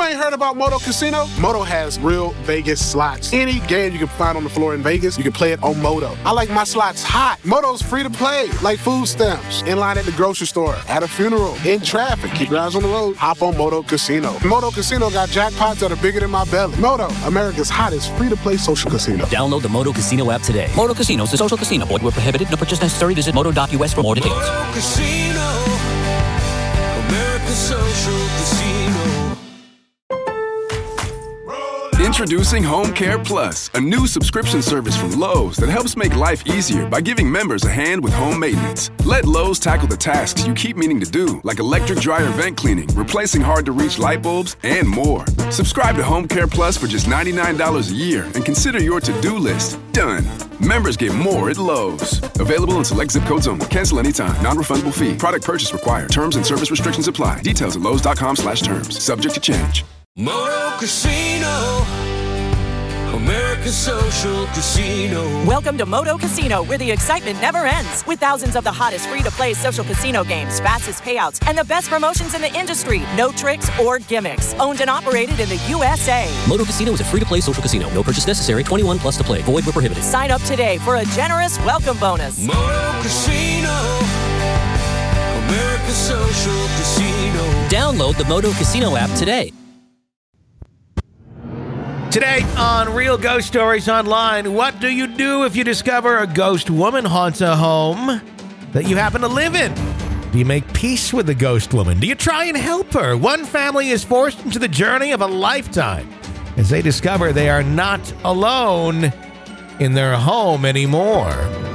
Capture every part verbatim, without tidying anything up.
ain't heard about Moto Casino? Moto has real Vegas slots. Any game you can find on the floor in Vegas, you can play it on Moto. I like my slots hot. Moto's free to play, like food stamps. In line at the grocery store, at a funeral, in traffic. Keep your eyes on the road. Hop on Moto Casino. Moto Casino got jackpots that are bigger than my belly. Moto, America's hottest free-to-play social casino. Download the Moto Casino app today. Moto Casino is a social casino. Void where prohibited. No purchase necessary. Visit moto dot U S for more details. Moto Casino, America's social casino. Introducing Home Care Plus, a new subscription service from Lowe's that helps make life easier by giving members a hand with home maintenance. Let Lowe's tackle the tasks you keep meaning to do, like electric dryer vent cleaning, replacing hard-to-reach light bulbs, and more. Subscribe to Home Care Plus for just ninety-nine dollars a year and consider your to-do list done. Members get more at Lowe's. Available in select zip codes only. Cancel anytime. Non-refundable fee. Product purchase required. Terms and service restrictions apply. Details at lowes dot com slash terms. Subject to change. Moto Casino, America's social casino. Welcome to Moto Casino, where the excitement never ends. With thousands of the hottest free-to-play social casino games, fastest payouts, and the best promotions in the industry. No tricks or gimmicks. Owned and operated in the U S A. Moto Casino is a free-to-play social casino. No purchase necessary. twenty-one plus to play. Void where prohibited. Sign up today for a generous welcome bonus. Moto Casino, America's social casino. Download the Moto Casino app today. Today on Real Ghost Stories Online, what do you do if you discover a ghost woman haunts a home that you happen to live in? Do you make peace with the ghost woman? Do you try and help her? One family is forced into the journey of a lifetime as they discover they are not alone in their home anymore.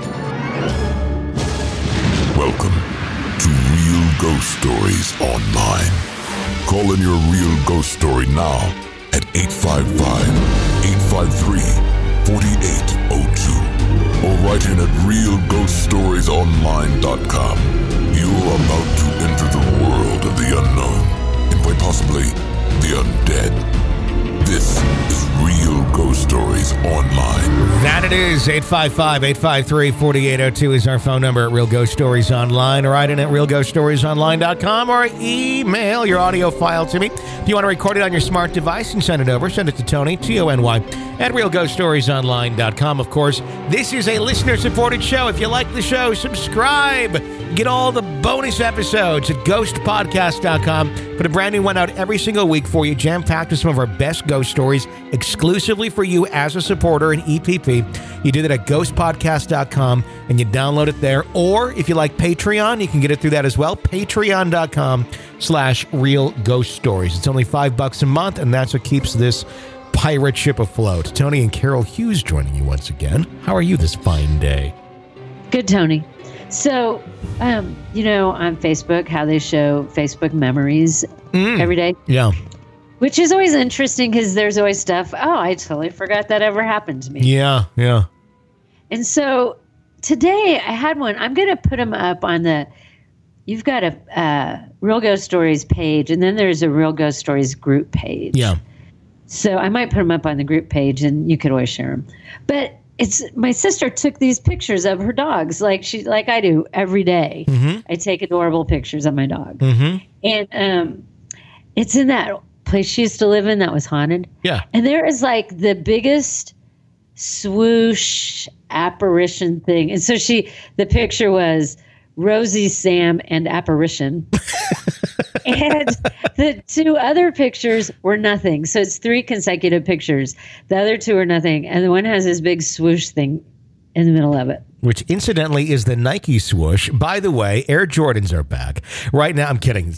Welcome to Real Ghost Stories Online. Call in your real ghost story now at eight five five, eight five three, four eight zero two or write in at real ghost stories online dot com. You are about to enter the world of the unknown and quite possibly the undead. This is Real Ghost Stories Online. That it is. eight five five, eight five three, four eight zero two is our phone number at Real Ghost Stories Online. Write in at real ghost stories online dot com or email your audio file to me. If you want to record it on your smart device and send it over, send it to Tony, T O N Y, at real ghost stories online dot com. Of course, this is a listener-supported show. If you like the show, subscribe. Get all the bonus episodes at ghost podcast dot com. Put a brand new one out every single week for you, jam-packed with some of our best ghost stories exclusively for you as a supporter in E P P. You do that at ghost podcast dot com and you download it there. Or if you like Patreon, you can get it through that as well. patreon dot com slash real ghost stories. It's only five bucks a month, and that's what keeps this pirate ship afloat. Tony and Carol Hughes joining you once again. How are you this fine day? Good, Tony. So, um, you know, on Facebook, how they show Facebook memories mm. every day. Yeah. Which is always interesting because there's always stuff, oh, I totally forgot that ever happened to me. Yeah, yeah. And so today I had one. I'm going to put them up on the, you've got a uh, Real Ghost Stories page, and then there's a Real Ghost Stories group page. Yeah. So I might put them up on the group page, and you could always share them. But it's my sister took these pictures of her dogs, like she, like I do every day. Mm-hmm. I take adorable pictures of my dog, mm-hmm. and um, it's in that place she used to live in that was haunted. Yeah, and there is like the biggest swoosh apparition thing, and so she, the picture was Rosie, Sam, and apparition. And the two other pictures were nothing. So it's three consecutive pictures. The other two are nothing. And the one has this big swoosh thing in the middle of it. Which, incidentally, is the Nike swoosh. By the way, Air Jordans are back. Right now, I'm kidding.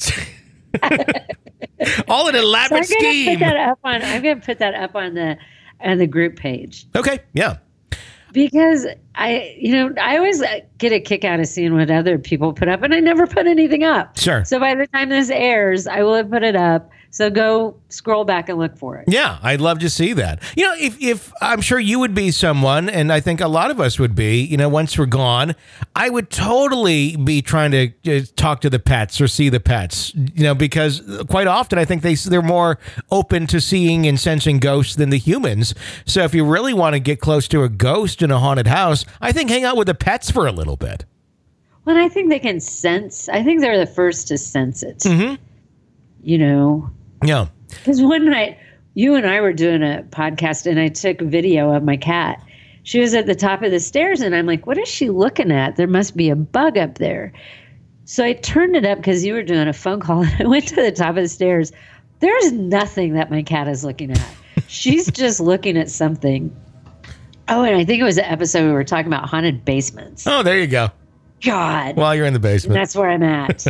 All an elaborate so I'm scheme. Put that up on, I'm going to put that up on the on the group page. Okay, yeah. Because I, you know, I always get a kick out of seeing what other people put up, and I never put anything up. Sure. So by the time this airs, I will have put it up. So go scroll back and look for it. Yeah, I'd love to see that. You know, if, if I'm sure you would be someone, and I think a lot of us would be, you know, once we're gone, I would totally be trying to uh, talk to the pets or see the pets, you know, because quite often I think they, they're more open to seeing and sensing ghosts than the humans. So if you really want to get close to a ghost in a haunted house, I think hang out with the pets for a little bit. Well, I think they can sense. I think they're the first to sense it. Mm-hmm. You know? Yeah. Because one night, you and I were doing a podcast, and I took video of my cat. She was at the top of the stairs, and I'm like, what is she looking at? There must be a bug up there. So I turned it up because you were doing a phone call, and I went to the top of the stairs. There's nothing that my cat is looking at. She's just looking at something. Oh, and I think it was an episode we were talking about haunted basements. Oh, there you go. God. While you're in the basement. And that's where I'm at.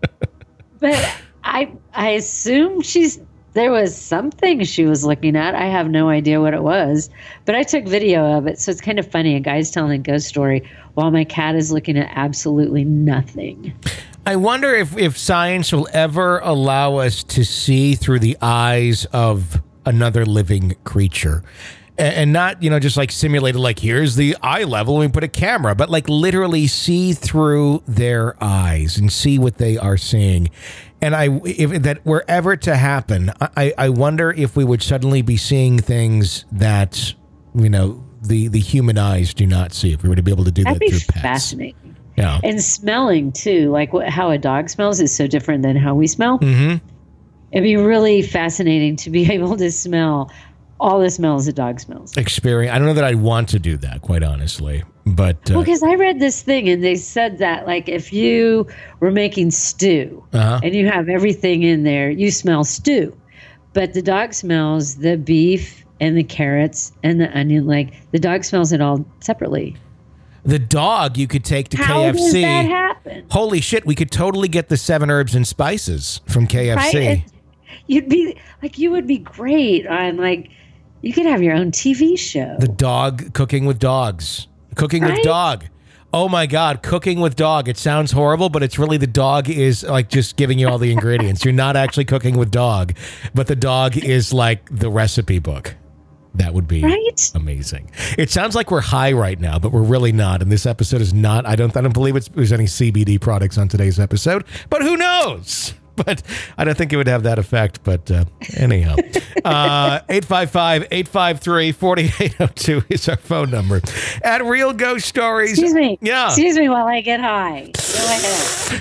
But I I assume she's there was something she was looking at. I have no idea what it was. But I took video of it, so it's kind of funny. A guy's telling a ghost story while my cat is looking at absolutely nothing. I wonder if, if science will ever allow us to see through the eyes of another living creature. And not, you know, just like simulated, like here's the eye level and we put a camera, but like literally see through their eyes and see what they are seeing. And I, if that were ever to happen, I, I wonder if we would suddenly be seeing things that, you know, the, the human eyes do not see, if we were to be able to do That'd that be through pets. Fascinating. Yeah. And smelling too, like what, how a dog smells is so different than how we smell. Mm-hmm. It'd be really fascinating to be able to smell all the smells a dog smells. Experience. I don't know that I'd want to do that, quite honestly. But uh, well, because I read this thing and they said that like if you were making stew uh-huh. and you have everything in there, you smell stew. But the dog smells the beef and the carrots and the onion. Like the dog smells it all separately. The dog you could take to How K F C. How does that happen? Holy shit, we could totally get the seven herbs and spices from K F C. Right? It, you'd be like, you would be great on like, you could have your own T V show. The dog cooking with dogs. Cooking right? with dog. Oh my God, cooking with dog. It sounds horrible, but it's really the dog is like just giving you all the ingredients. You're not actually cooking with dog, but the dog is like the recipe book. That would be right? amazing. It sounds like we're high right now, but we're really not. And this episode is not. I don't. I don't believe it's, there's any C B D products on today's episode. But who knows? But I don't think it would have that effect. But uh, anyhow, uh, eight five five, eight five three, four eight zero two is our phone number. At Real Ghost Stories. Excuse me. Yeah. Excuse me while I get high. Go ahead.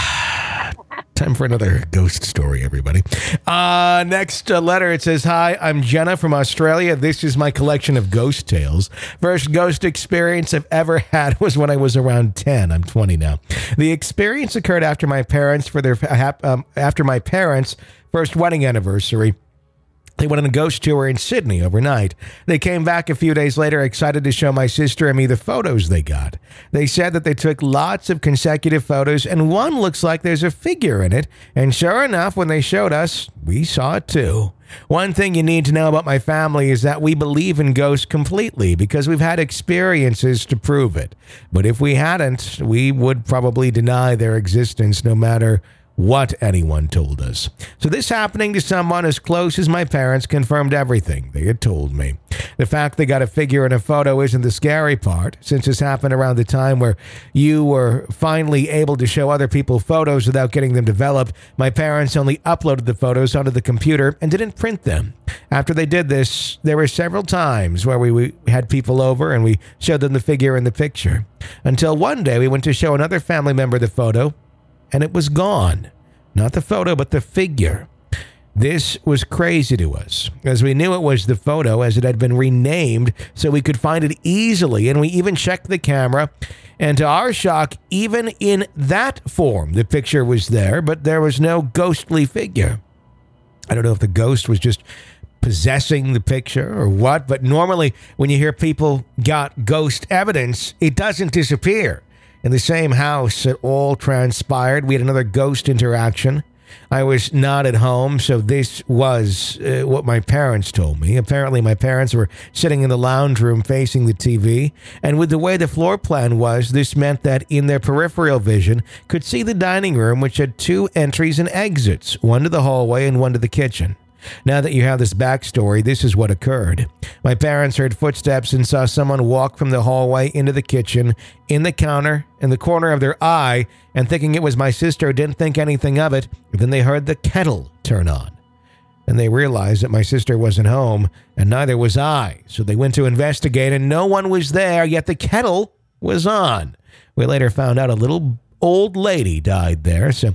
Time for another ghost story, everybody. Uh, next uh, letter, it says, hi, I'm Jenna from Australia. This is my collection of ghost tales. First ghost experience I've ever had was when I was around ten. I'm twenty now. The experience occurred after my parents for their um, after my parents' first wedding anniversary. They went on a ghost tour in Sydney overnight. They came back a few days later excited to show my sister and me the photos they got. They said that they took lots of consecutive photos and one looks like there's a figure in it. And sure enough, when they showed us, we saw it too. One thing you need to know about my family is that we believe in ghosts completely because we've had experiences to prove it. But if we hadn't, we would probably deny their existence no matter what anyone told us. So this happening to someone as close as my parents confirmed everything they had told me. The fact they got a figure in a photo isn't the scary part, since this happened around the time where you were finally able to show other people photos without getting them developed. My parents only uploaded the photos onto the computer and didn't print them. After they did this, there were several times where we, we had people over and we showed them the figure in the picture. Until one day we went to show another family member the photo, and it was gone. Not the photo, but the figure. This was crazy to us, as we knew it was the photo as it had been renamed so we could find it easily, and we even checked the camera, and to our shock, even in that form, the picture was there, but there was no ghostly figure. I don't know if the ghost was just possessing the picture or what, but normally when you hear people got ghost evidence, it doesn't disappear. In the same house it all transpired, we had another ghost interaction. I was not at home, so this was uh, what my parents told me. Apparently, my parents were sitting in the lounge room facing the T V, and with the way the floor plan was, this meant that in their peripheral vision could see the dining room, which had two entries and exits, one to the hallway and one to the kitchen. Now that you have this backstory, this is what occurred. My parents heard footsteps and saw someone walk from the hallway into the kitchen, in the counter, in the corner of their eye, and thinking it was my sister, didn't think anything of it. Then they heard the kettle turn on. And they realized that my sister wasn't home, and neither was I. So they went to investigate, and no one was there, yet the kettle was on. We later found out a little old lady died there, so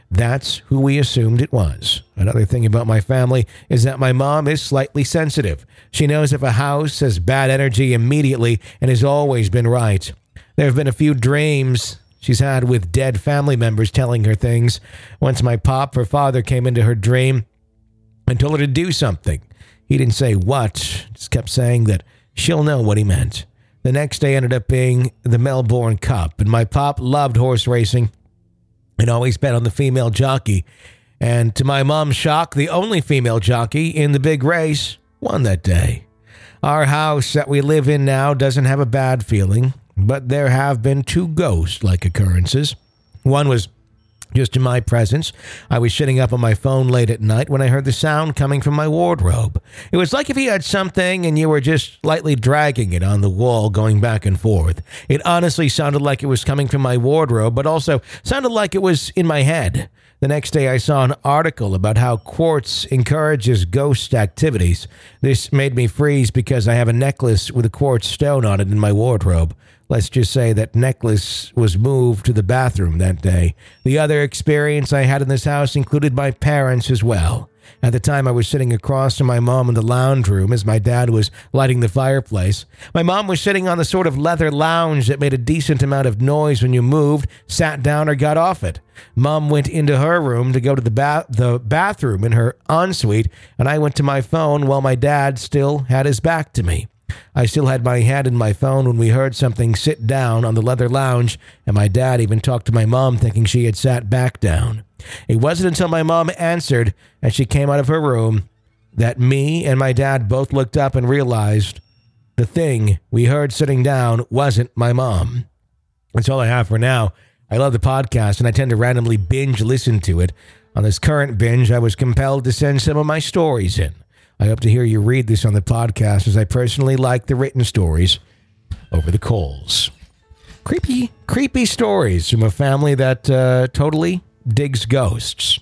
That's who we assumed it was. Another thing about my family is that my mom is slightly sensitive. She knows if a house has bad energy immediately and has always been right. There have been a few dreams she's had with dead family members telling her things. Once my pop, her father, came into her dream and told her to do something. He didn't say what, just kept saying that she'll know what he meant. The next day ended up being the Melbourne Cup, and my pop loved horse racing and always bet on the female jockey. And to my mom's shock, the only female jockey in the big race won that day. Our house that we live in now doesn't have a bad feeling, but there have been two ghost-like occurrences. One was just in my presence. I was sitting up on my phone late at night when I heard the sound coming from my wardrobe. It was like if you had something and you were just lightly dragging it on the wall, going back and forth. It honestly sounded like it was coming from my wardrobe, but also sounded like it was in my head. The next day, I saw an article about how quartz encourages ghost activities. This made me freeze because I have a necklace with a quartz stone on it in my wardrobe. Let's just say that necklace was moved to the bathroom that day. The other experience I had in this house included my parents as well. At the time, I was sitting across from my mom in the lounge room as my dad was lighting the fireplace. My mom was sitting on the sort of leather lounge that made a decent amount of noise when you moved, sat down, or got off it. Mom went into her room to go to the, ba- the bathroom in her ensuite, and I went to my phone while my dad still had his back to me. I still had my hand in my phone when we heard something sit down on the leather lounge, and my dad even talked to my mom thinking she had sat back down. It wasn't until my mom answered and she came out of her room that me and my dad both looked up and realized the thing we heard sitting down wasn't my mom. That's all I have for now. I love the podcast, and I tend to randomly binge listen to it. On this current binge, I was compelled to send some of my stories in. I hope to hear you read this on the podcast, as I personally like the written stories over the coals. Creepy, creepy stories from a family that uh, totally digs ghosts.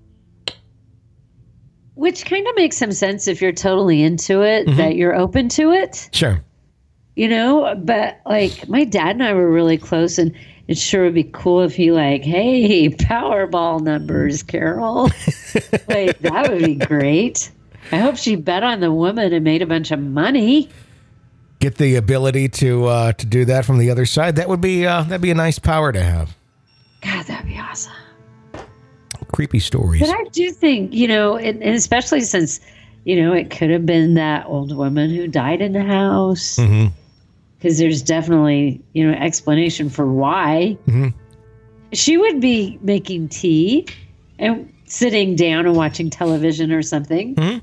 Which kind of makes some sense if you're totally into it, Mm-hmm. that you're open to it. Sure. You know, but like my dad and I were really close, and it sure would be cool if he like, hey, Powerball numbers, Carol. Like, that would be great. I hope she bet on the woman and made a bunch of money. Get the ability to uh, to do that from the other side. That would be uh, that'd be a nice power to have. God, that'd be awesome. Creepy stories. But I do think, you know, and, and especially since, you know, it could have been that old woman who died in the house. Mm-hmm. Because there's definitely, you know, explanation for why. Mm-hmm. She would be making tea and sitting down and watching television or something. Mm-hmm.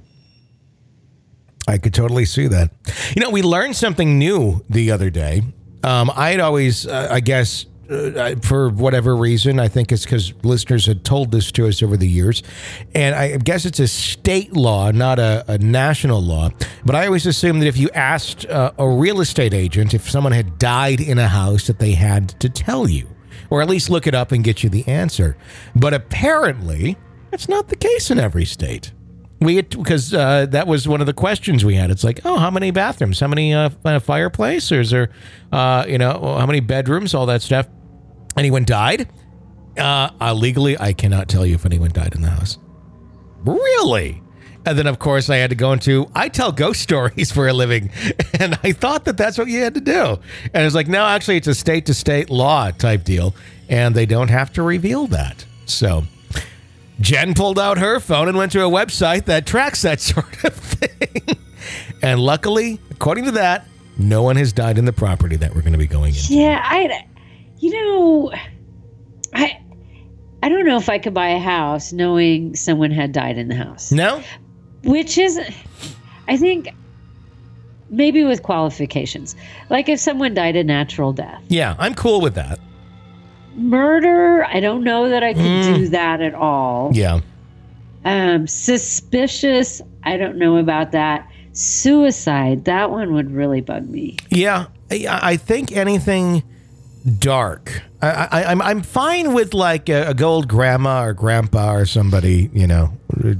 I could totally see that. You know, we learned something new the other day. Um, I had always, uh, I guess, uh, for whatever reason, I think it's because listeners had told this to us over the years, and I guess it's a state law, not a, a national law, but I always assumed that if you asked uh, a real estate agent if someone had died in a house, that they had to tell you, or at least look it up and get you the answer. But apparently, that's not the case in every state. We had, because uh, that was one of the questions we had. It's like, oh, how many bathrooms? How many uh, fireplace? Or is there, uh, you know, how many bedrooms? All that stuff. Anyone died? Uh, uh, legally, I cannot tell you if anyone died in the house. Really? And then, of course, I had to go into, I tell ghost stories for a living. And I thought that that's what you had to do. And it's like, no, actually, it's a state-to-state law type deal. And they don't have to reveal that. So Jen pulled out her phone and went to a website that tracks that sort of thing. And luckily, according to that, no one has died in the property that we're going to be going into. Yeah, I, you know, I, I don't know if I could buy a house knowing someone had died in the house. No? Which is, I think, maybe with qualifications. Like if someone died a natural death. Yeah, I'm cool with that. Murder, I don't know that I could Mm. do that at all. Yeah. Um, suspicious, I don't know about that. Suicide, that one would really bug me. Yeah, I, I think anything dark. I, I, I'm I'm fine with like a, a old grandma or grandpa or somebody, you know, just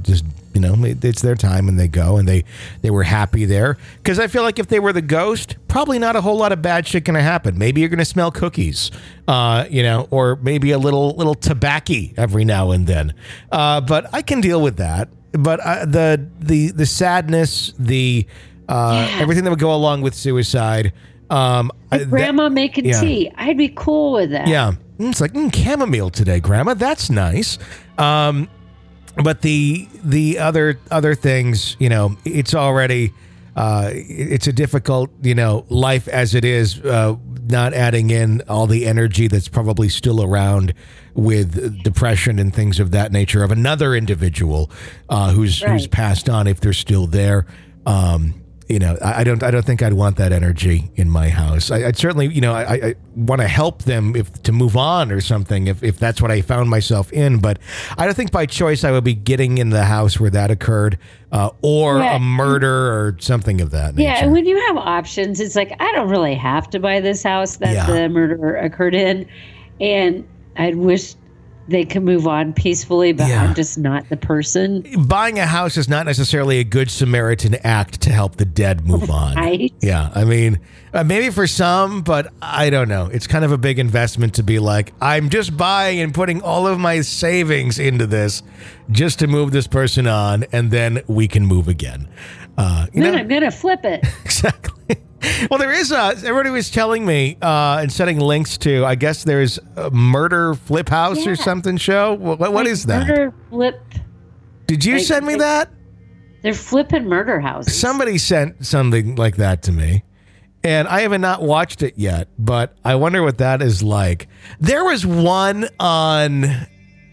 You know, it's their time and they go and they, they were happy there. Because I feel like if they were the ghost, probably not a whole lot of bad shit going to happen. Maybe you're going to smell cookies, uh, you know, or maybe a little little tobacco every now and then. Uh, but I can deal with that. But uh, the the the sadness, the uh, yeah. everything that would go along with suicide. Um, like grandma that, making yeah. tea. I'd be cool with that. Yeah. It's like, mm, chamomile today, Grandma. That's nice. Um But the the other other things, you know, it's already uh, it's a difficult, you know, life as it is. Uh, not adding in all the energy that's probably still around with depression and things of that nature of another individual uh, who's right. who's passed on if they're still there. Um, you know, I, I don't I don't think I'd want that energy in my house. I, I'd certainly, you know, I, I want to help them if to move on or something if, if that's what I found myself in. But I don't think by choice I would be getting in the house where that occurred uh, or yeah. a murder or something of that nature. Yeah, when you have options, it's like, I don't really have to buy this house that yeah. the murder occurred in. And I wish they can move on peacefully, but yeah. I'm just not the person. Buying a house is not necessarily a good Samaritan act to help the dead move on. Right? Yeah, I mean, uh, maybe for some, but I don't know. It's kind of a big investment to be like, I'm just buying and putting all of my savings into this just to move this person on, and then we can move again. Uh, you then know? I'm going to flip it. Exactly. Well, there is a, everybody was telling me uh, and setting links to, I guess there's a Murder Flip House yeah. or something show. What, what like is that? Murder Flip. Did you like, send me they, that? They're flipping murder houses. Somebody sent something like that to me. And I have not watched it yet, but I wonder what that is like. There was one on, uh,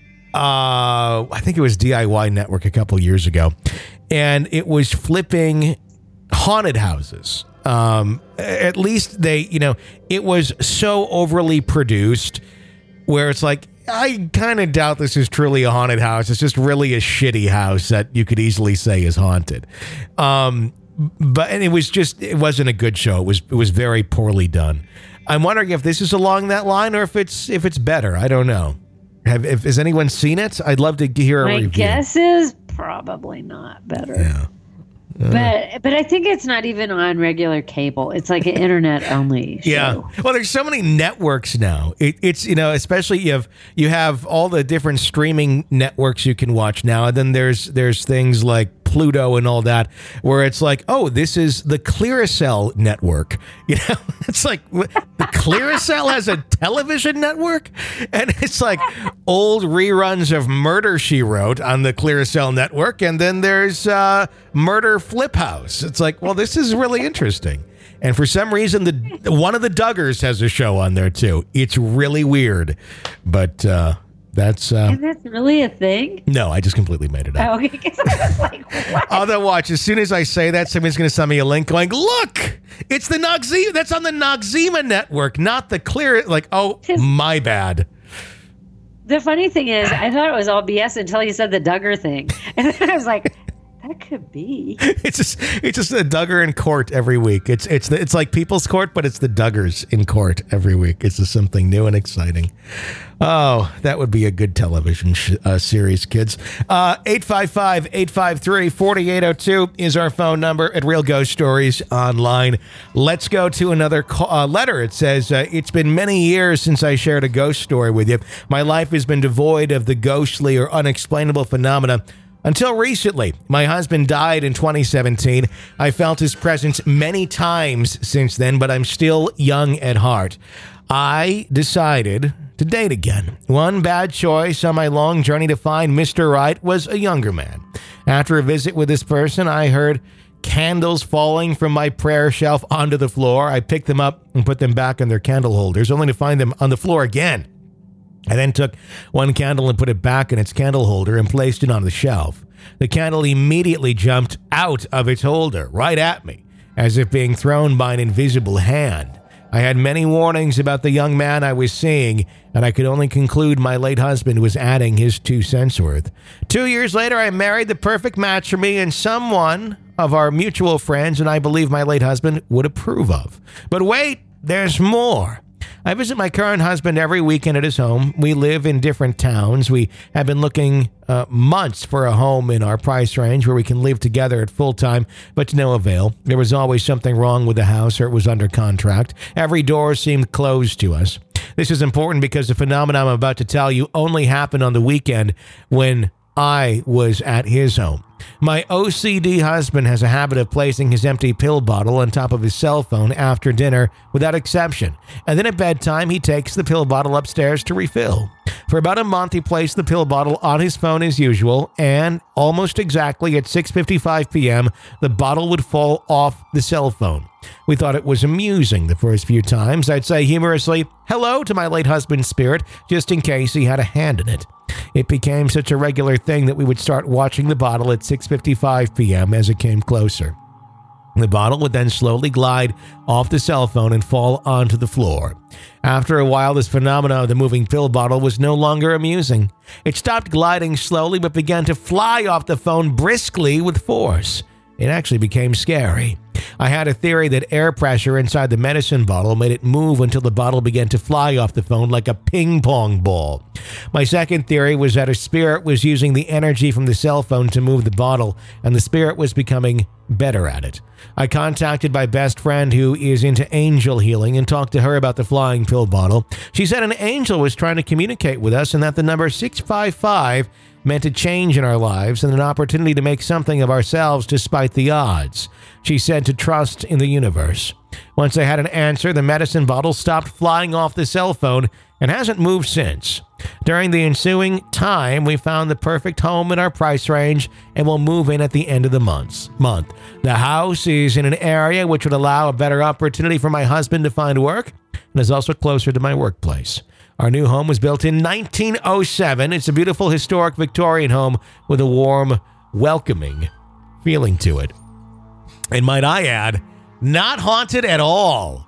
I think it was D I Y Network a couple years ago, and it was flipping haunted houses. Um, at least they, you know, it was so overly produced where it's like, I kind of doubt this is truly a haunted house. It's just really a shitty house that you could easily say is haunted. Um, but, and it was just, it wasn't a good show. It was, it was very poorly done. I'm wondering if this is along that line or if it's, if it's better. I don't know. Have, if, has anyone seen it? I'd love to hear a My review. My guess is probably not better. Yeah. Uh, but but I think it's not even on regular cable. It's like an internet only show. Yeah. Well, there's so many networks now. It, it's, you know, especially you have you have all the different streaming networks you can watch now, and then there's there's things like Pluto and all that, where it's like, oh, this is the Clearasil network. You know, it's like the Clearasil has a television network, and it's like old reruns of Murder, She Wrote on the Clearasil network, and then there's uh, Murder Flip House. It's like, well, this is really interesting. And for some reason, the one of the Duggars has a show on there too. It's really weird, but. Uh, That's uh, and that's really a thing? No, I just completely made it up. Oh, okay, because I was like, what? Although, watch, as soon as I say that, somebody's going to send me a link going, look, it's the Noxzema. That's on the Noxzema network, not the Clear. Like, oh, my bad. The funny thing is, I thought it was all B S until you said the Duggar thing. And then I was like, that could be. It's just it's just a Duggar in court every week. It's it's the, it's like People's Court, but it's the Duggars in court every week. It's just something new and exciting. Oh, that would be a good television sh- uh, series, kids. Uh, eight five five, eight five three, four eight zero two is our phone number at Real Ghost Stories Online. Let's go to another call, uh, letter. It says, uh, it's been many years since I shared a ghost story with you. My life has been devoid of the ghostly or unexplainable phenomena. Until recently, my husband died in twenty seventeen. I felt his presence many times since then, but I'm still young at heart. I decided to date again. One bad choice on my long journey to find Mister Right was a younger man. After a visit with this person, I heard candles falling from my prayer shelf onto the floor. I picked them up and put them back in their candle holders, only to find them on the floor again. I then took one candle and put it back in its candle holder and placed it on the shelf. The candle immediately jumped out of its holder, right at me, as if being thrown by an invisible hand. I had many warnings about the young man I was seeing, and I could only conclude my late husband was adding his two cents worth. Two years later, I married the perfect match for me and someone of our mutual friends, and I believe my late husband would approve of. But wait, there's more. I visit my current husband every weekend at his home. We live in different towns. We have been looking uh, months for a home in our price range where we can live together at full time, but to no avail. There was always something wrong with the house or it was under contract. Every door seemed closed to us. This is important because the phenomenon I'm about to tell you only happened on the weekend when I was at his home. My O C D husband has a habit of placing his empty pill bottle on top of his cell phone after dinner without exception. And then at bedtime, he takes the pill bottle upstairs to refill. For about a month, he placed the pill bottle on his phone as usual, and almost exactly at six fifty-five p.m., the bottle would fall off the cell phone. We thought it was amusing the first few times. I'd say humorously, hello to my late husband's spirit, just in case he had a hand in it. It became such a regular thing that we would start watching the bottle at six fifty-five p.m. as it came closer. The bottle would then slowly glide off the cell phone and fall onto the floor. After a while, this phenomenon of the moving pill bottle was no longer amusing. It stopped gliding slowly but began to fly off the phone briskly with force. It actually became scary. I had a theory that air pressure inside the medicine bottle made it move until the bottle began to fly off the phone like a ping pong ball. My second theory was that a spirit was using the energy from the cell phone to move the bottle, and the spirit was becoming better at it. I contacted my best friend who is into angel healing and talked to her about the flying pill bottle. She said an angel was trying to communicate with us and that the number six five five meant a change in our lives and an opportunity to make something of ourselves despite the odds. She said to trust in the universe. Once I had an answer, the medicine bottle stopped flying off the cell phone and hasn't moved since. During the ensuing time, we found the perfect home in our price range and will move in at the end of the month. month. The house is in an area which would allow a better opportunity for my husband to find work and is also closer to my workplace. Our new home was built in nineteen oh seven. It's a beautiful historic Victorian home with a warm, welcoming feeling to it. And might I add, not haunted at all.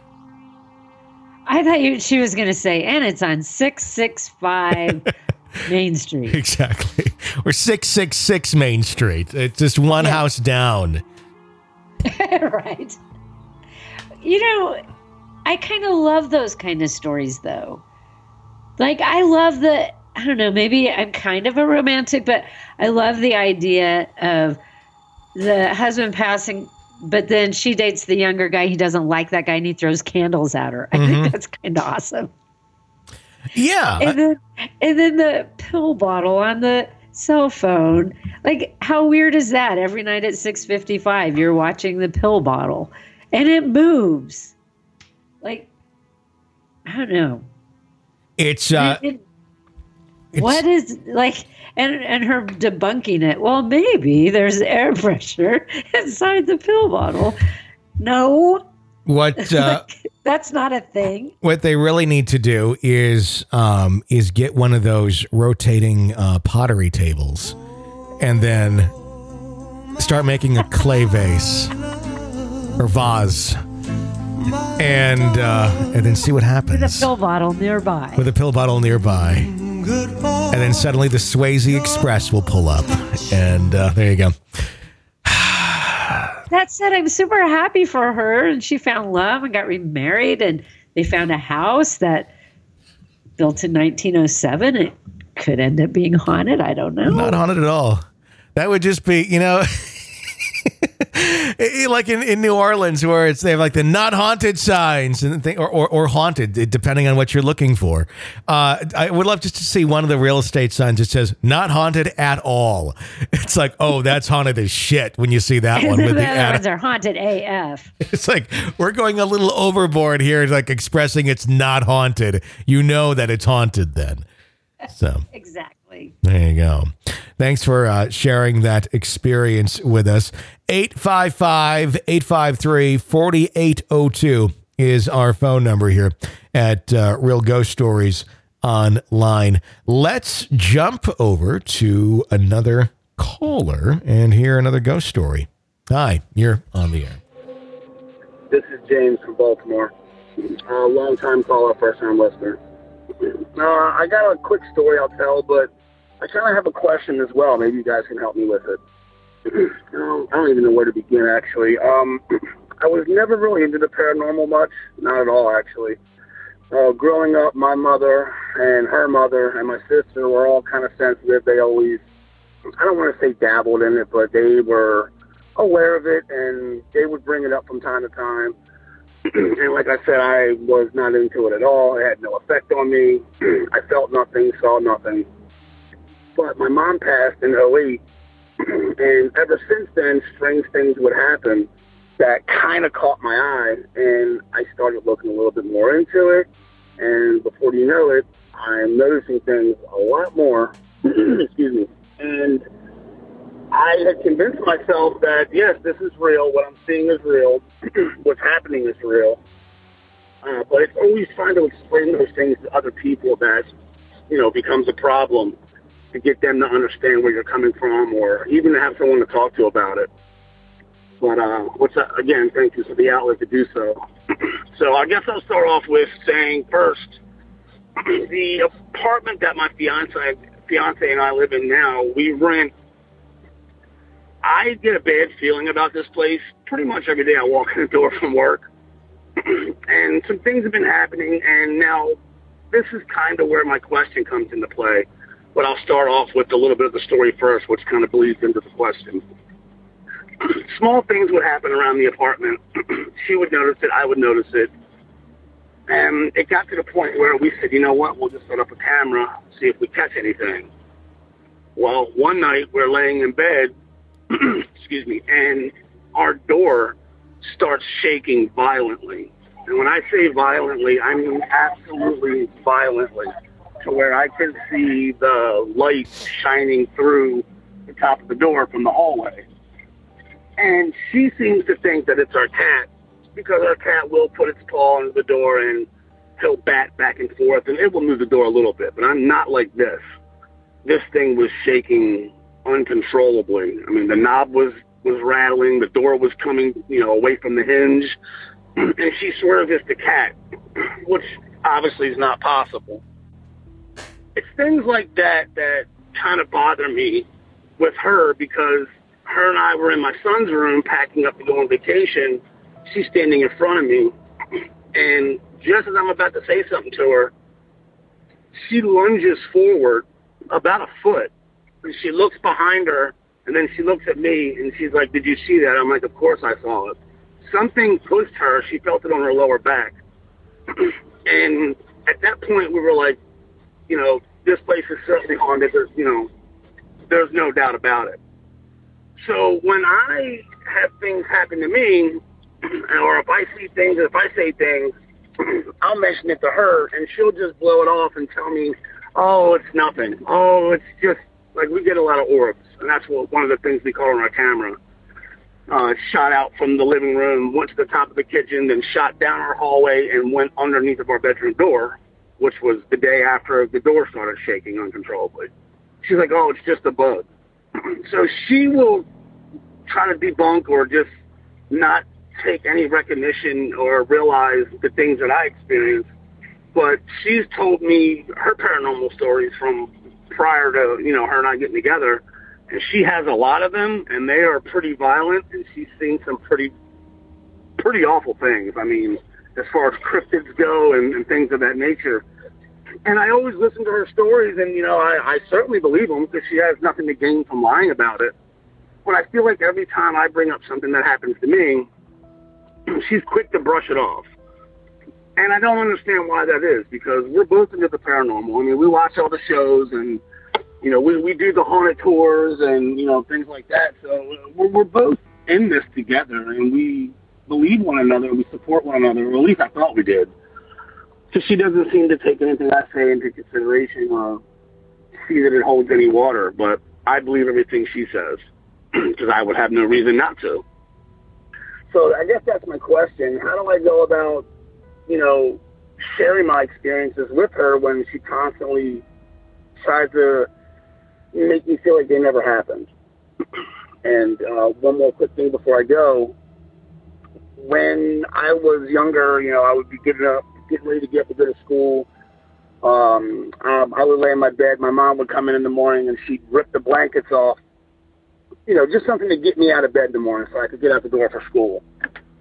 I thought you, she was going to say, and it's on six sixty-five Main Street. Exactly. Or six six six Main Street. It's just one yeah. house down. Right. You know, I kind of love those kind of stories, though. Like, I love the, I don't know, maybe I'm kind of a romantic, but I love the idea of the husband passing, but then she dates the younger guy. He doesn't like that guy, and he throws candles at her. I mm-hmm. think that's kind of awesome. Yeah. And then, and then the pill bottle on the cell phone. Like, how weird is that? Every night at six fifty-five, you're watching the pill bottle, and it moves. Like, I don't know. It's, uh, it, it, it's what is like, and and her debunking it. Well, maybe there's air pressure inside the pill bottle. No, what uh, that's not a thing. What they really need to do is um, is get one of those rotating uh, pottery tables, and then start making a clay vase or vase. And uh, and then see what happens. With a pill bottle nearby. With a pill bottle nearby. And then suddenly the Swayze Express will pull up. And uh, there you go. That said, I'm super happy for her. And she found love and got remarried. And they found a house that built in nineteen oh seven. It could end up being haunted. I don't know. Not haunted at all. That would just be, you know... like in, in New Orleans, where it's they have like the not haunted signs and thing, or, or or haunted, depending on what you're looking for. Uh, I would love just to see one of the real estate signs that says not haunted at all. It's like, oh, that's haunted as shit when you see that one. With the the other ad- ones are haunted A F. It's like we're going a little overboard here, like expressing it's not haunted. You know that it's haunted then. So exactly. There you go. Thanks for uh, sharing that experience with us. eight five five, eight five three, four eight zero two is our phone number here at uh, Real Ghost Stories Online. Let's jump over to another caller and hear another ghost story. Hi, you're on the air. This is James from Baltimore. A uh, long-time caller, first-time listener. Uh, I got a quick story I'll tell, but I kind of have a question as well. Maybe you guys can help me with it. um, I don't even know where to begin, actually. Um, I was never really into the paranormal much. Not at all, actually. uh, growing up, my mother and her mother and my sister were all kind of sensitive. They always, I don't want to say dabbled in it, but they were aware of it, and they would bring it up from time to time. And like I said, I was not into it at all. It had no effect on me. I felt nothing, saw nothing. But my mom passed in oh eight, and ever since then, strange things would happen that kind of caught my eye, and I started looking a little bit more into it. And before you know it, I'm noticing things a lot more. Excuse me. And I had convinced myself that, yes, this is real. What I'm seeing is real. What's happening is real. Uh, but it's always trying to explain those things to other people that, you know, becomes a problem, to get them to understand where you're coming from, or even to have someone to talk to about it. But uh, what's that? Again, thank you for the outlet to do so. So I guess I'll start off with saying first, the apartment that my fiance, fiance and I live in now, we rent. I get a bad feeling about this place pretty much every day I walk in the door from work. And some things have been happening, and now this is kind of where my question comes into play. But I'll start off with a little bit of the story first, which kind of bleeds into the question. Small things would happen around the apartment. She would notice it, I would notice it. And it got to the point where we said, you know what, we'll just set up a camera, see if we catch anything. Well, one night we're laying in bed, excuse me, and our door starts shaking violently. And when I say violently, I mean absolutely violently, to where I can see the light shining through the top of the door from the hallway. And she seems to think that it's our cat, because our cat will put its paw into the door and he'll bat back and forth, and it will move the door a little bit. But I'm not like this. This thing was shaking uncontrollably. I mean, the knob was, was rattling, the door was coming, you know, away from the hinge, and she swears it's the cat, which obviously is not possible. It's things like that that kind of bother me with her, because her and I were in my son's room packing up to go on vacation. She's standing in front of me, and just as I'm about to say something to her, she lunges forward about a foot, and she looks behind her, and then she looks at me, and she's like, did you see that? I'm like, of course I saw it. Something pushed her. She felt it on her lower back. And at that point, we were like, you know, this place is certainly haunted. There's, you know, there's no doubt about it. So when I have things happen to me, or if I see things, if I say things, I'll mention it to her, and she'll just blow it off and tell me, oh, it's nothing. Oh, it's just, like, we get a lot of orbs, and that's what one of the things we call on our camera. Uh, shot out from the living room, went to the top of the kitchen, then shot down our hallway and went underneath of our bedroom door, which was the day after the door started shaking uncontrollably. She's like, oh, it's just a bug. So she will try to debunk or just not take any recognition or realize the things that I experienced. But she's told me her paranormal stories from prior to, you know, her and I getting together. And she has a lot of them, and they are pretty violent, and she's seen some pretty, pretty awful things. I mean, as far as cryptids go and, and things of that nature. And I always listen to her stories, and, you know, I, I certainly believe them, because she has nothing to gain from lying about it. But I feel like every time I bring up something that happens to me, she's quick to brush it off. And I don't understand why that is, because we're both into the paranormal. I mean, we watch all the shows, and, you know, we, we do the haunted tours and, you know, things like that. So we're, we're both in this together, and we believe one another, we support one another, or at least I thought we did. So she doesn't seem to take anything I say into consideration or see that it holds any water, but I believe everything she says, because I would have no reason not to. So I guess that's my question. How do I go about, you know, sharing my experiences with her when she constantly tries to make me feel like they never happened? And uh, one more quick thing before I go. When I was younger, you know, I would be getting up, getting ready to get up to go to school. Um, um, I would lay in my bed. My mom would come in in the morning, and she'd rip the blankets off. You know, just something to get me out of bed in the morning so I could get out the door for school.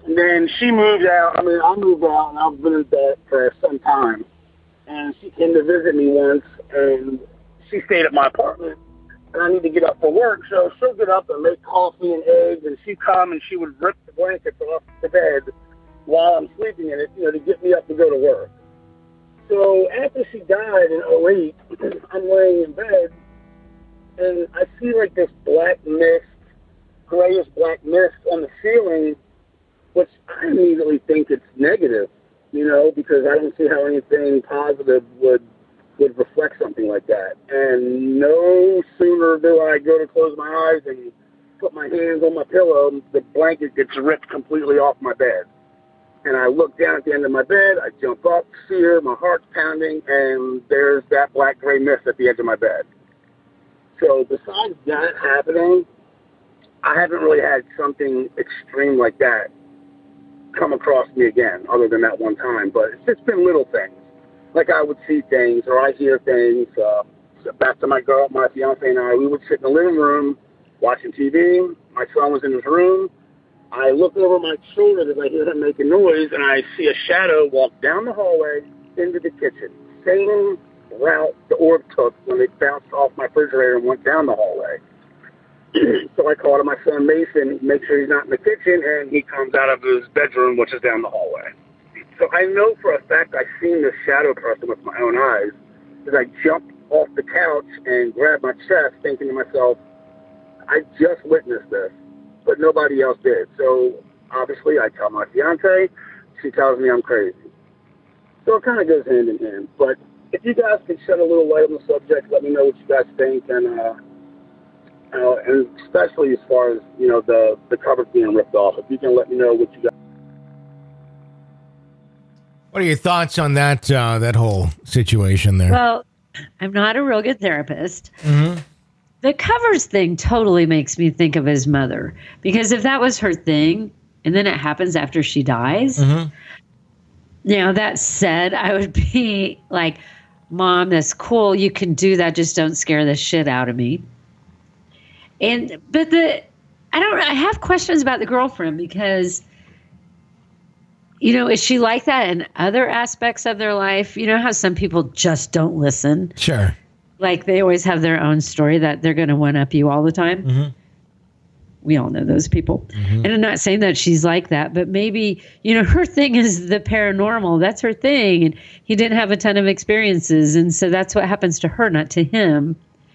And then she moved out. I mean, I moved out, and I've been in bed for some time. And she came to visit me once, and she stayed at my apartment. And I need to get up for work, so she'll get up and make coffee and eggs, and she'd come and she would rip the blankets off the bed while I'm sleeping in it, you know, to get me up to go to work. So after she died in oh eight, I'm laying in bed, and I see like this black mist, grayish black mist on the ceiling, which I immediately think it's negative, you know, because I don't see how anything positive would would reflect something like that. And no sooner do I go to close my eyes and put my hands on my pillow, the blanket gets ripped completely off my bed. And I look down at the end of my bed, I jump up, see her, my heart's pounding, and there's that black gray mist at the edge of my bed. So besides that happening, I haven't really had something extreme like that come across me again, other than that one time. But it's just been little things. Like I would see things or I hear things. Uh, so back to my girl, my fiance and I, we would sit in the living room watching T V. My son was in his room. I look over my shoulder as I hear him making noise, and I see a shadow walk down the hallway into the kitchen. Same route the orb took when they bounced off my refrigerator and went down the hallway. So I called my son Mason, make sure he's not in the kitchen, and he comes out of his bedroom, which is down the hallway. So I know for a fact I've seen this shadow person with my own eyes, as I jumped off the couch and grabbed my chest, thinking to myself, I just witnessed this, but nobody else did. So obviously I tell my fiance, she tells me I'm crazy. So it kind of goes hand in hand. But if you guys could shed a little light on the subject, let me know what you guys think, and uh, uh, and especially as far as, you know, the, the covers being ripped off, if you can let me know what you guys. What are your thoughts on that uh, that whole situation there? Well, I'm not a real good therapist. Mm-hmm. The covers thing totally makes me think of his mother, because if that was her thing and then it happens after she dies, mm-hmm. you know, that said, I would be like, Mom, that's cool. You can do that. Just don't scare the shit out of me. And, but the, I don't, I have questions about the girlfriend, because, you know, is she like that in other aspects of their life? You know how some people just don't listen? Sure. Like they always have their own story that they're going to one up you all the time. Mm-hmm. We all know those people. Mm-hmm. And I'm not saying that she's like that, but maybe, you know, her thing is the paranormal. That's her thing. And he didn't have a ton of experiences. And so that's what happens to her, not to him.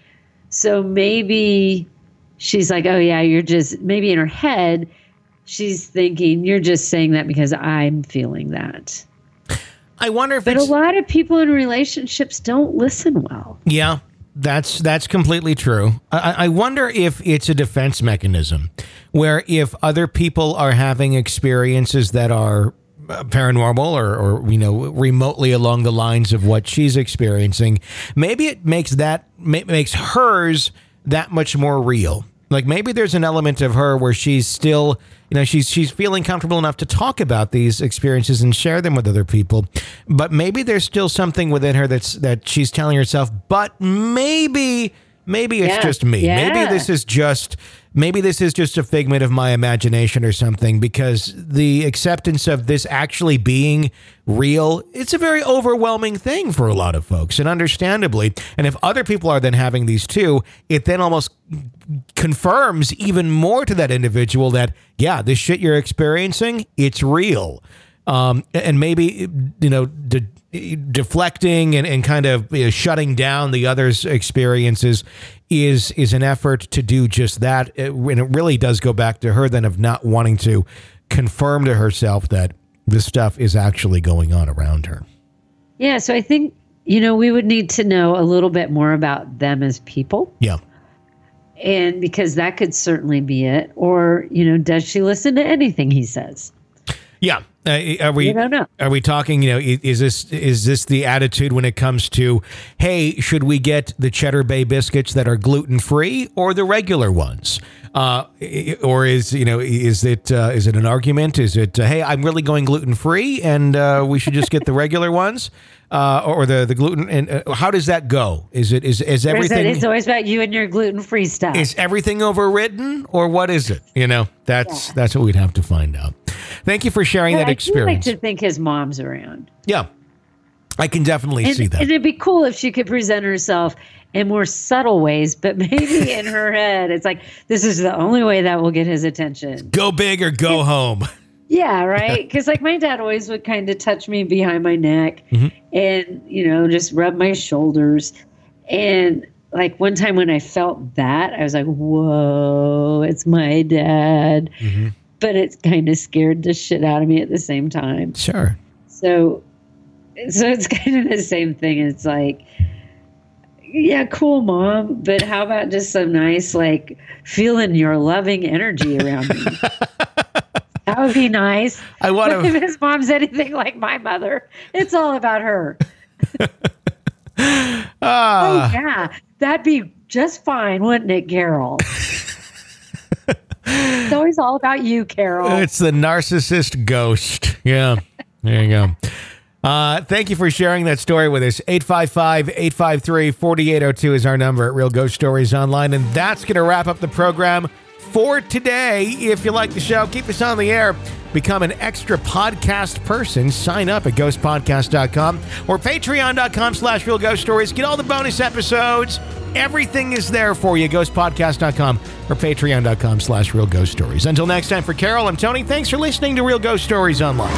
So maybe she's like, oh yeah, you're just, maybe in her head, she's thinking, you're just saying that because I'm feeling that. I wonder if But it's... a lot of people in relationships don't listen well. Yeah, that's that's completely true. I, I wonder if it's a defense mechanism where if other people are having experiences that are paranormal or, or you know, remotely along the lines of what she's experiencing, maybe it makes that makes hers that much more real. Like maybe there's an element of her where she's still, you know, she's she's feeling comfortable enough to talk about these experiences and share them with other people. But maybe there's still something within her that's that she's telling herself, but maybe maybe it's yeah. just me. Yeah. Maybe this is just maybe this is just a figment of my imagination or something, because the acceptance of this actually being real, it's a very overwhelming thing for a lot of folks, and understandably. And if other people are then having these too, it then almost confirms even more to that individual that, yeah, this shit you're experiencing, it's real. Um, and maybe, you know, de- deflecting and, and kind of you know, shutting down the other's experiences is is an effort to do just that. It, and it really does go back to her then of not wanting to confirm to herself that this stuff is actually going on around her. Yeah, so I think, you know, we would need to know a little bit more about them as people. Yeah. And because that could certainly be it. Or, you know, does she listen to anything he says? Yeah. Uh, are we? You don't know. Are we talking? You know, is this is this the attitude when it comes to, hey, should we get the Cheddar Bay biscuits that are gluten free or the regular ones? Uh, or is you know is it uh, is it an argument? Is it uh, hey, I'm really going gluten free and uh, we should just get the regular ones? Uh, or the, the gluten, and uh, how does that go? Is it is is everything? It's always about you and your gluten free stuff. Is everything overridden, or what is it? You know, that's yeah. that's what we'd have to find out. Thank you for sharing But that I experience. do like to think his mom's around. Yeah, I can definitely And, see that. and it'd be cool if she could present herself in more subtle ways, but maybe in her head, it's like, this is the only way that will get his attention. Go big or go home. Yeah, right? Because like my dad always would kind of touch me behind my neck Mhm. and, you know, just rub my shoulders. And like one time when I felt that, I was like, whoa, it's my dad. Mhm. But it kind of scared the shit out of me at the same time. Sure. So, so it's kind of the same thing. It's like, yeah, cool, Mom. But how about just some nice, like, feeling your loving energy around me? That would be nice. I want But to. if his mom's anything like my mother, it's all about her. Ah, Oh, yeah. That'd be just fine, wouldn't it, Carol? It's always all about you, Carol. it's the narcissist ghost. Yeah. There you go. Uh, thank you for sharing that story with us. eight five five, eight five three, four eight zero two is our number at Real Ghost Stories Online. And that's going to wrap up the program for today. If you like the show, keep us on the air. Become an extra podcast person. Sign up at ghost podcast dot com or patreon dot com slash real ghost stories. Get all the bonus episodes. Everything is there for you. ghost podcast dot com or patreon dot com slash real ghost stories. Until next time, for Carol, I'm Tony. Thanks for listening to Real Ghost Stories Online.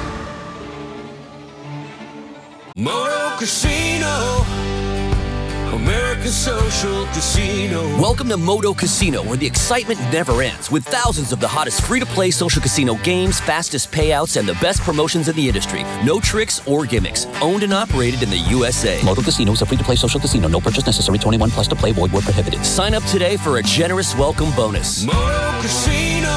Moto Casino, America's social casino. Welcome to Moto Casino, where the excitement never ends, with thousands of the hottest free-to-play social casino games, fastest payouts, and the best promotions in the industry. No tricks or gimmicks. Owned and operated in the U S A. Moto Casino is a free-to-play social casino. No purchase necessary. twenty-one plus to play. Void where prohibited. Sign up today for a generous welcome bonus. Moto Casino,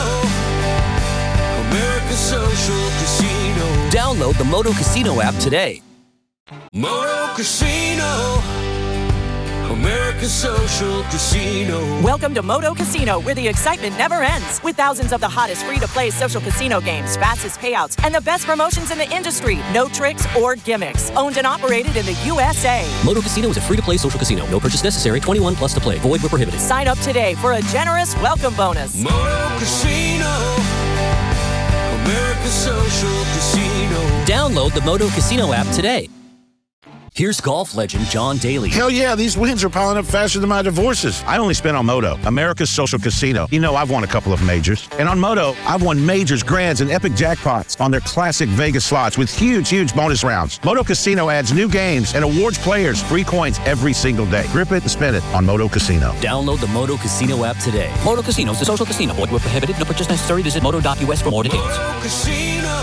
America's social casino. Download the Moto Casino app today. Moto Casino, America's social casino. Welcome to Moto Casino, where the excitement never ends. With thousands of the hottest free-to-play social casino games, fastest payouts, and the best promotions in the industry. No tricks or gimmicks. Owned and operated in the U S A. Moto Casino is a free-to-play social casino. No purchase necessary. twenty-one plus to play. Void where prohibited. Sign up today for a generous welcome bonus. Moto Casino, America's social casino. Download the Moto Casino app today. Here's golf legend John Daly. Hell yeah, these wins are piling up faster than my divorces. I only spent on Moto, America's social casino. You know, I've won a couple of majors. And on Moto, I've won majors, grands, and epic jackpots on their classic Vegas slots with huge, huge bonus rounds. Moto Casino adds new games and awards players free coins every single day. Grip it and spin it on Moto Casino. Download the Moto Casino app today. Moto Casino is a social casino. Void where prohibited. No purchase necessary. Visit moto dot U S for more details. Moto Casino,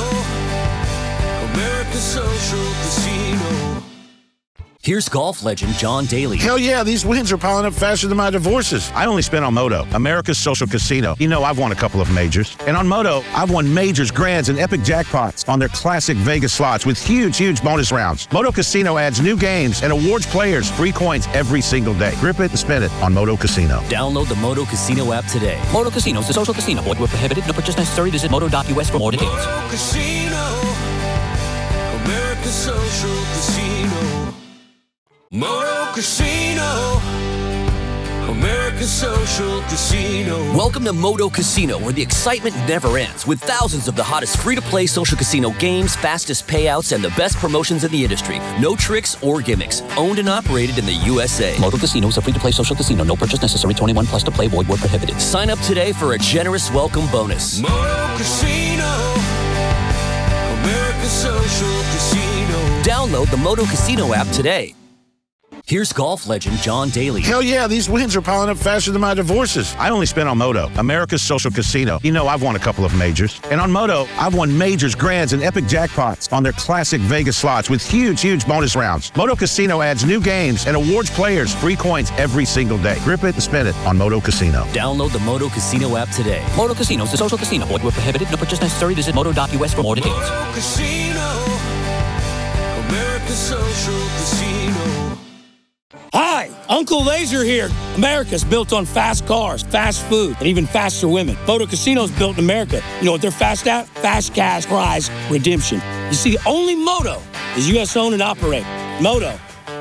America's social casino. Here's golf legend John Daly. Hell yeah, these wins are piling up faster than my divorces. I only spent on Moto, America's social casino. You know, I've won a couple of majors. And on Moto, I've won majors, grands, and epic jackpots on their classic Vegas slots with huge, huge bonus rounds. Moto Casino adds new games and awards players free coins every single day. Grip it and spin it on Moto Casino. Download the Moto Casino app today. Moto Casino is a social casino. Void where prohibited. No purchase necessary. Visit moto dot U S for more details. Moto Casino, America's social casino. Moto Casino, America's social casino. Welcome to Moto Casino, where the excitement never ends, with thousands of the hottest free-to-play social casino games, fastest payouts, and the best promotions in the industry. No tricks or gimmicks. Owned and operated in the U S A. Moto Casino is a free-to-play social casino. No purchase necessary. twenty-one plus to play. Void where prohibited. Sign up today for a generous welcome bonus. Moto Casino, America's social casino. Download the Moto Casino app today. Here's golf legend John Daly. Hell yeah, these wins are piling up faster than my divorces. I only spent on Moto, America's social casino. You know, I've won a couple of majors. And on Moto, I've won majors, grands, and epic jackpots on their classic Vegas slots with huge, huge bonus rounds. Moto Casino adds new games and awards players free coins every single day. Grip it and spin it on Moto Casino. Download the Moto Casino app today. Moto Casino is a social casino. Void where prohibited. No purchase necessary. Visit moto dot U S for more details. Moto Casino, America's social casino. Hi, Uncle Laser here. America's built on fast cars, fast food, and even faster women. Moto Casino's built in America. You know what they're fast at? Fast cash prize redemption. You see, only Moto is U S owned and operated. Moto,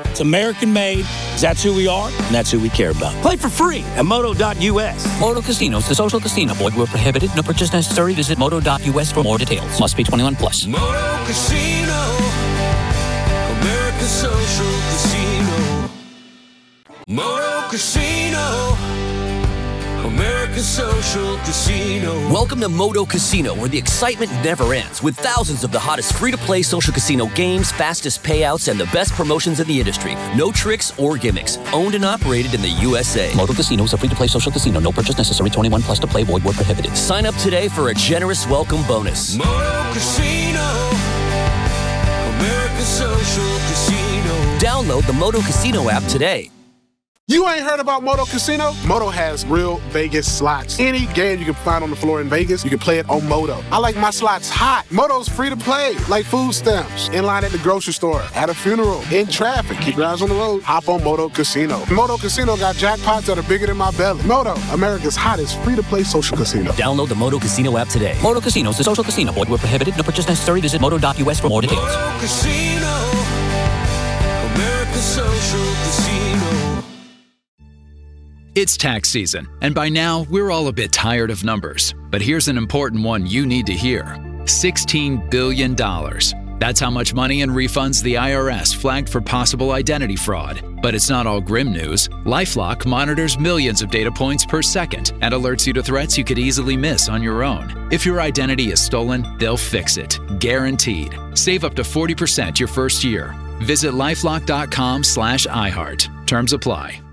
It's American made, 'cause that's who we are, and that's who we care about. Play for free at moto dot U S. Moto Casinos, the social casino. Void where prohibited. No purchase necessary. Visit moto dot U S for more details. Must be twenty-one plus. Moto Casino, America's social casino. Moto Casino, America's social casino. Welcome to Moto Casino, where the excitement never ends, with thousands of the hottest free-to-play social casino games, fastest payouts, and the best promotions in the industry. No tricks or gimmicks. Owned and operated in the U S A. Moto Casino is a free-to-play social casino. No purchase necessary. twenty-one plus to play. Void where prohibited. Sign up today for a generous welcome bonus. Moto Casino, America's social casino. Download the Moto Casino app today. You ain't heard about Moto Casino? Moto has real Vegas slots. Any game you can find on the floor in Vegas, you can play it on Moto. I like my slots hot. Moto's free to play, like food stamps. In line at the grocery store, at a funeral, in traffic. Keep your eyes on the road. Hop on Moto Casino. Moto Casino got jackpots that are bigger than my belly. Moto, America's hottest free-to-play social casino. Download the Moto Casino app today. Moto Casino is the social casino. Void where prohibited. No purchase necessary. Visit moto dot U S for more details. Moto Casino, America's social casino. It's tax season, and by now, we're all a bit tired of numbers. But here's an important one you need to hear. sixteen billion dollars. That's how much money and refunds the I R S flagged for possible identity fraud. But it's not all grim news. LifeLock monitors millions of data points per second and alerts you to threats you could easily miss on your own. If your identity is stolen, they'll fix it. Guaranteed. Save up to forty percent your first year. Visit lifelock dot com slash iHeart. Terms apply.